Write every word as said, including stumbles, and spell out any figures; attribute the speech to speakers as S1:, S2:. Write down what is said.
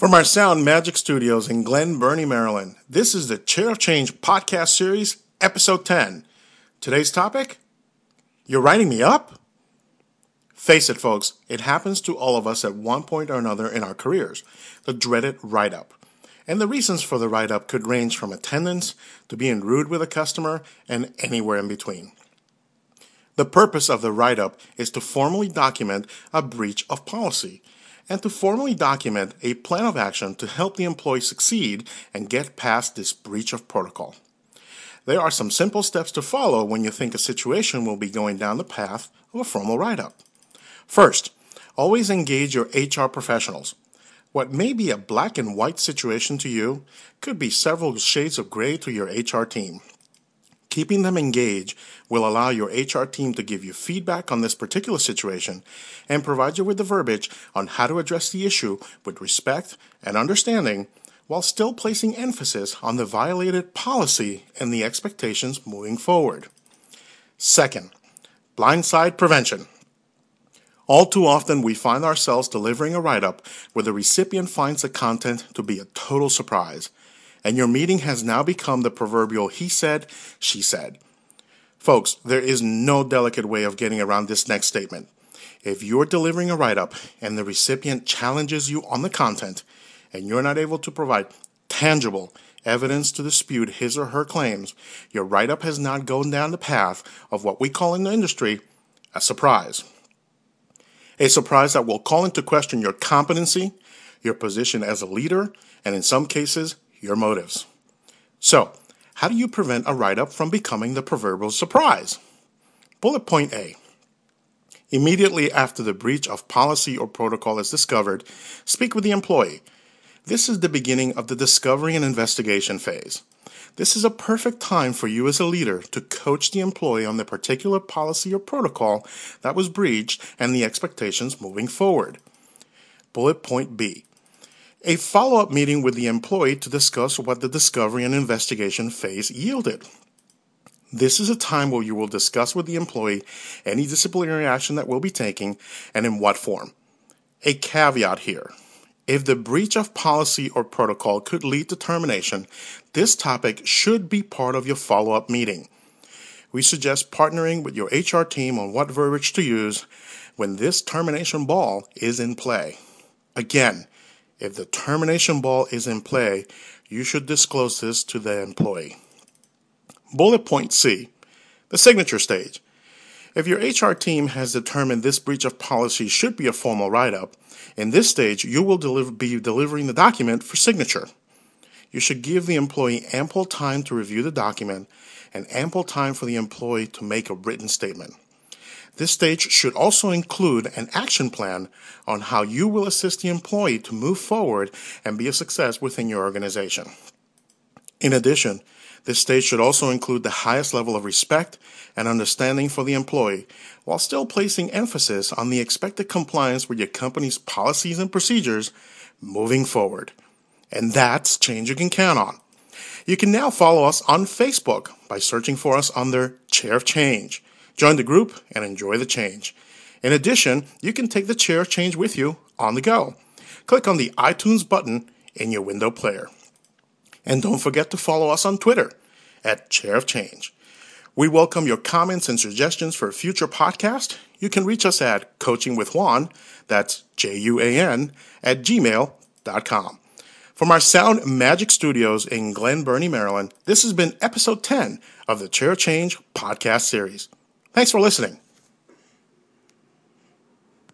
S1: From our Sound Magic Studios in Glen Burnie, Maryland, this is the Chair of Change podcast series, episode ten. Today's topic? You're writing me up? Face it, folks, it happens to all of us at one point or another in our careers, the dreaded write-up. And the reasons for the write-up could range from attendance to being rude with a customer and anywhere in between. The purpose of the write-up is to formally document a breach of policy and to formally document a plan of action to help the employee succeed and get past this breach of protocol. There are some simple steps to follow when you think a situation will be going down the path of a formal write-up. First, always engage your H R professionals. What may be a black and white situation to you could be several shades of gray to your H R team. Keeping them engaged will allow your H R team to give you feedback on this particular situation and provide you with the verbiage on how to address the issue with respect and understanding while still placing emphasis on the violated policy and the expectations moving forward. Second, blindside prevention. All too often, we find ourselves delivering a write-up where the recipient finds the content to be a total surprise, and your meeting has now become the proverbial he said, she said. Folks, there is no delicate way of getting around this next statement. If you're delivering a write-up and the recipient challenges you on the content, and you're not able to provide tangible evidence to dispute his or her claims, your write-up has not gone down the path of what we call in the industry a surprise. A surprise that will call into question your competency, your position as a leader, and in some cases, your motives. So, how do you prevent a write-up from becoming the proverbial surprise? Bullet point A. Immediately after the breach of policy or protocol is discovered, speak with the employee. This is the beginning of the discovery and investigation phase. This is a perfect time for you as a leader to coach the employee on the particular policy or protocol that was breached and the expectations moving forward. Bullet point B. A follow-up meeting with the employee to discuss what the discovery and investigation phase yielded. This is a time where you will discuss with the employee any disciplinary action that will be taken and in what form. A caveat here. If the breach of policy or protocol could lead to termination, this topic should be part of your follow-up meeting. We suggest partnering with your H R team on what verbiage to use when this termination ball is in play. Again, if the termination ball is in play, you should disclose this to the employee. Bullet point C, the signature stage. If your H R team has determined this breach of policy should be a formal write-up, in this stage, you will deliver, be delivering the document for signature. You should give the employee ample time to review the document and ample time for the employee to make a written statement. This stage should also include an action plan on how you will assist the employee to move forward and be a success within your organization. In addition, this stage should also include the highest level of respect and understanding for the employee, while still placing emphasis on the expected compliance with your company's policies and procedures moving forward. And that's change you can count on. You can now follow us on Facebook by searching for us under Chair of Change. Join the group and enjoy the change. In addition, you can take the Chair of Change with you on the go. Click on the iTunes button in your window player. And don't forget to follow us on Twitter at Chair of Change. We welcome your comments and suggestions for a future podcast. You can reach us at Coaching with Juan, that's J U A N, at gmail dot com. From our Sound Magic Studios in Glen Burnie, Maryland, this has been episode ten of the Chair of Change podcast series. Thanks for listening.